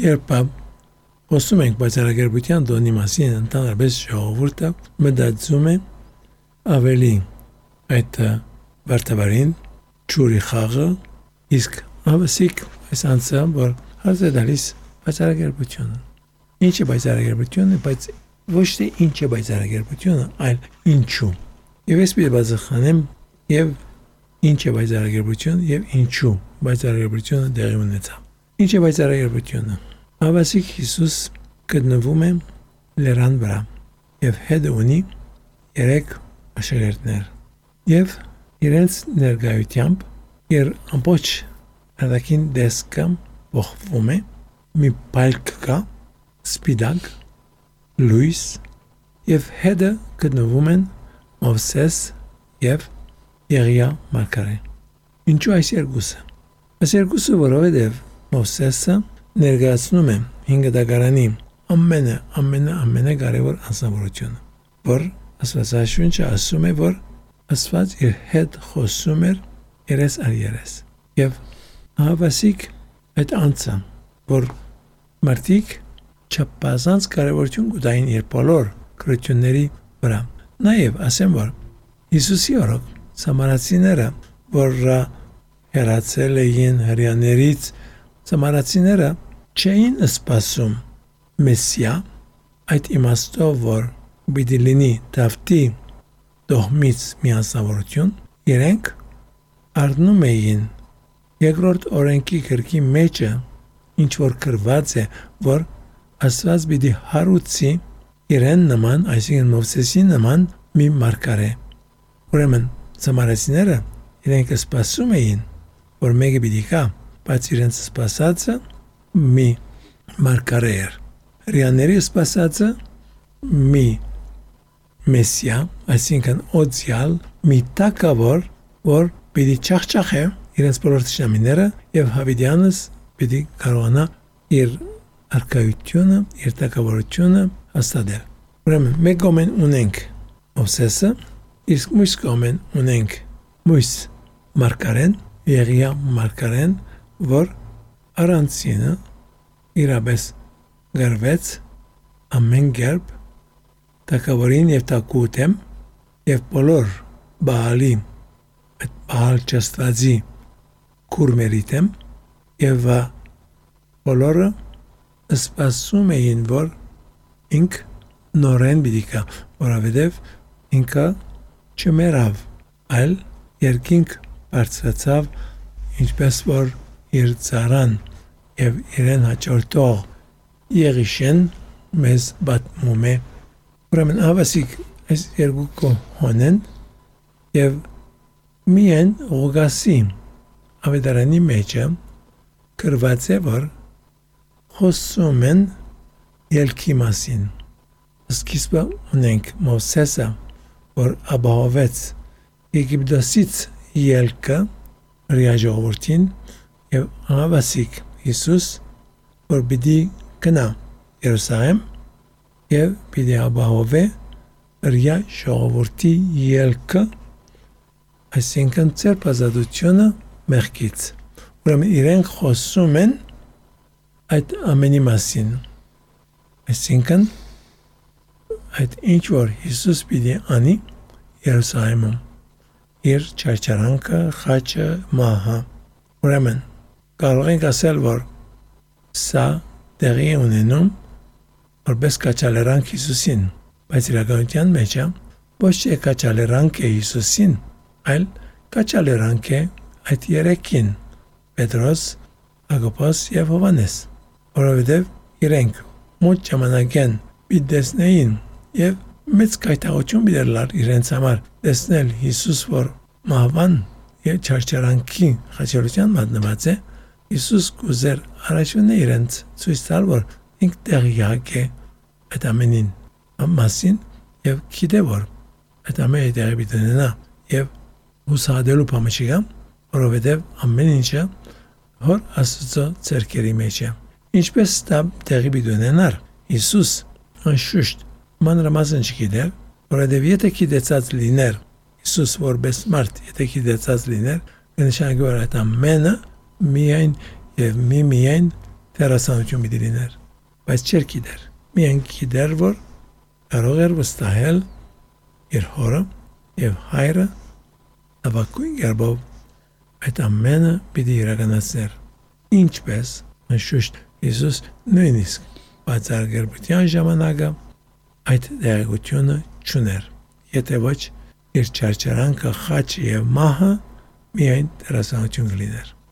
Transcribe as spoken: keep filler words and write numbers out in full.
երբ խոսում ենք բացառակերպության տոնի մասին, ընդհանրապես ժողովուրդը մտածում է ավելի այդ վարդավարին, ճուրի խաղը, իսկ ավասիկ այս անձը, որ հարց է տալիս բացառակերպությունը։ Ինչ է բացառակերպությունը, բայց ոչ թե ինչ է բացառակերպությունը, այլ ինչու։ Եվ ես պիտի բացախանեմ եւ ինչ է բացառակերպությունը եւ ինչու բացառակերպությունը տեղի ունեցավ։ Ինչ է բացառակերպությունը։ Ավասիկ Հիսուս գտնվում է լեռան վրա եւ հետ ունի երեք աշակերտներ եւ իրենց ներկայությամբ իր ամբողջ արտաքին դեսկը ողվում է, մի պալկ կա, սպիտակ, լույս եւ հետը գտնվում են Մովսես եւ Եղիա մարգարե։ Ինչու այս երկուսը։ Այս երկուսը որովհետեւ Մովսեսը ներկայացնում է հինգ դագարանի ամենը ամենը ամենը կարևոր անձնավորությունը, որ Աստվածաշունչը ասում է, որ Աստված իր հետ խոսում էր երես առ երես։ Եվ հավասիկ այդ անձը, որ մարդիկ չափազանց կարևորություն կտային իր բոլոր քրությունների վրա։ Նաև ասեմ, որ Հիսուսի օրոք սամարացիները, որ հեռացել էին հրեաներից, սամարացիները չէին սպասում Մեսիա, այդ իմաստով, որ պիտի լինի Դավթի տոհմից մի անձնավորություն, իրենք առնում էին երկրորդ օրենքի գրքի մեջը, ինչ որ գրված է, որ Աստված պիտի հարուցի իրեն նման, այսինքն Մովսեսի նման մի մարգարե։ Ուրեմն սամարացիները իրենք սպասում էին, որ մեկը պիտի գա, բայց իրենց սպասածը մի մարգարե էր։ Հրեաների սպասածը մի Մեսիա, այսինքն օձյալ, մի տակավոր, որ պիտի չախչախե իրենց բոլոր թշնամիները եւ Հավիդյանս պիտի կարողանա իր արկայությունը, իր տակավորությունը հաստատել։ Ուրեմն մեկ կողմեն ունենք Մովսեսը, իսկ մյուս կողմեն ունենք մյուս մարգարեն, Եղիա մարգարեն, որ առանցինը իրապես գրվեց ամեն կերպ տակավորին եւ տակուտեմ եւ բոլոր Բաալի այդ Բաալ ճաստվածի կուրմերիտեմ եւ բոլորը սպասում էին, որ ինք նորեն բիդիկա, որովհետև ինքը չմերավ, այլ երկինք բարձրացավ, ինչպես որ իր ծառան եւ իրեն հաջորդող Եղիշեն մեզ պատմում է։ Ուրեմն ավասիկ այս երկու կողմեն եւ միայն Ղուգասի ավետարանի մեջը գրված է, որ խոսում են ելքի մասին։ Սկիզբը ունենք Մովսեսը, որ ապահովեց Եգիպտոսից ելքը հրեա ժողովրդին եւ ավասիկ Հիսուս, որ պիտի գնա Երուսաղեմ եւ պիտի ապահովե հրեա ժողովրդի ելքը, այսինքն ծերպազատությունը մեղքից։ Ուրեմն իրենք խոսում են այդ ամենի մասին, այսինքն այդ ինչ որ Հիսուս պիտի անի Երուսաղեմում, իր չարչարանքը, խաչը, մահը։ Ուրեմն կարող ենք ասել, որ սա տեղի ունենում որպես կաչալերանք Հիսուսին, բայց իրականության մեջ ոչ թե կաչալերանք է Հիսուսին, այլ կաչալերանք է այդ երեքին՝ Պետրոս, Հակոբոս եւ Հովհաննես, որովհետեւ իրենք մոտ ժամանակեն պիտի տեսնեին եւ մեծ կայտաղություն բերլար իրենց համար տեսնել Հիսուս, որ մահվան եւ չարչարանքի խաչելության մատնված է, Հիսուս կուզեր առաջինը իրենց ցույց տալ, որ ինք տեղյակ է այդ ամենին մասին եւ գիտե, որ այդ ամենը տեղի պիտի ունենա եւ հուսահատելու բանը չկա, որովհետեւ ամեն ինչը հոր Աստծո ձեռքերի մեջ է։ Ինչպես դա տեղի պիտի ունենար, Հիսուս անշուշտ մանրամասն չգիտեր, որովհետև եթե գիտեցած լիներ, Հիսուս որպես մարդ, եթե գիտեցած լիներ, կնշանակի որ այդ ամենը միայն եւ մի միայն դերասանություն պիտի լիներ, բայց չէր գիտեր։ Միայն գիտեր, որ կարող էր վստահել իր հորը եւ հայրը ավակույն գերբով այդ ամենը պիտի իրականացներ։ Ինչպես անշուշտ Հիսուս նույնիսկ բացարգերության ժամանակը այդ դերակությունը չուներ, եթե ոչ իր չարչարանքը, խաչը եւ մահը միայն դերասանություն կլիներ։